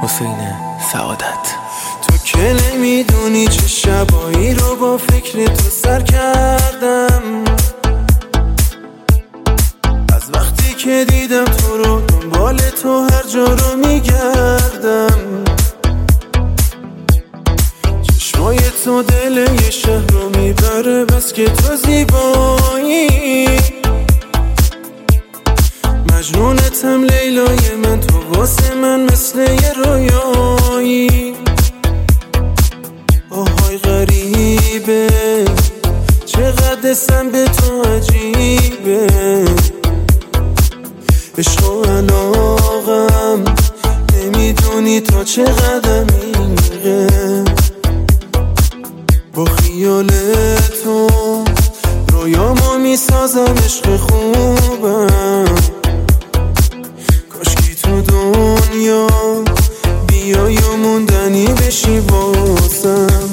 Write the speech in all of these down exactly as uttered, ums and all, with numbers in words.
حسین سعادت. تو که نمیدونی چه شبایی رو با فکر تو سر کردم، از وقتی که دیدم تو رو دنبال تو هر جا رو میگردم. چشمای تو دل یه شهر رو میبره، بس که تو زیبایی. مجنونتم لیلای من، تو واسه من مثل یه رویایی. آهای غریبه چقدر اسم به تو عجیبه، عشق و علاقم نمیدونی تا چقدر میگه. با خیال تو رویامو میسازم، عشق خوبم. کاشکی تو دنیا بیای و موندنی بشی واسم.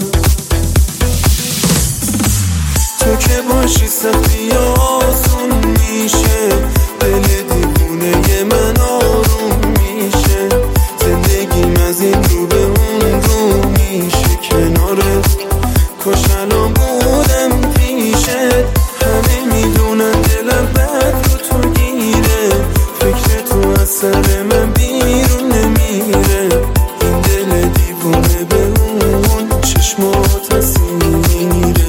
تو که باشی سختی آسون میشه، دل دیوونه من آروم میشه. زندگیم از این رو به اون رو میشه، کنارت کاش الان بودم پیشت. همه میدونن دلم بد رو تو گیره، فکر تو از سر من بیرون نمیره. این دل دیوونه به اون چشمات اسیره.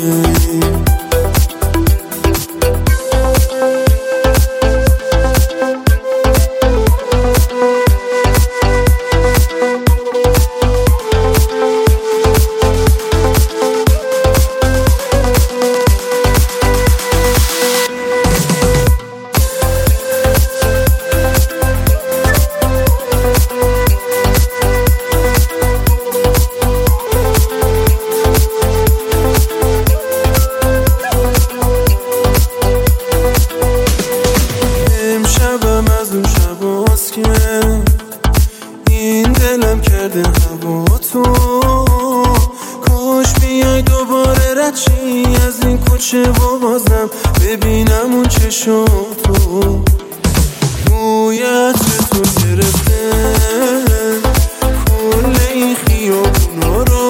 این دلم کرده هوا تو، کاش بیای دوباره رد شی از این کوچه و بازم ببینم اون چشاتو. بوی عطر تو گرفته کل این خیابونا رو،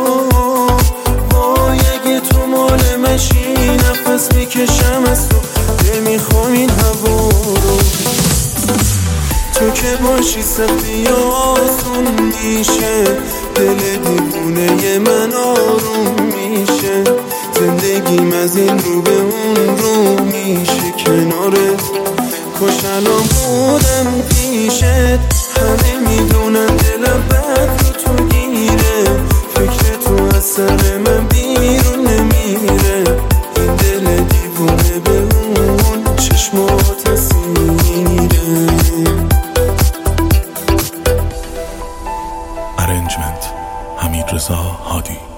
وای اگه تو مال مشی نفس میکشم از تو، نمیخوام این هوا رو. تو که باشی سختی آسون میشه، دل دیوونه من آروم میشه. زندگیم از این رو به اون رو میشه، کنارت کاش الان بودم پیشت. همه میدونن دلم بد رو تو گیره، فکر تو از سر من بیرون نمیره. این دل دیوونه به اون چشمات اسیره. ارنجمنت حمیدرضا هادی.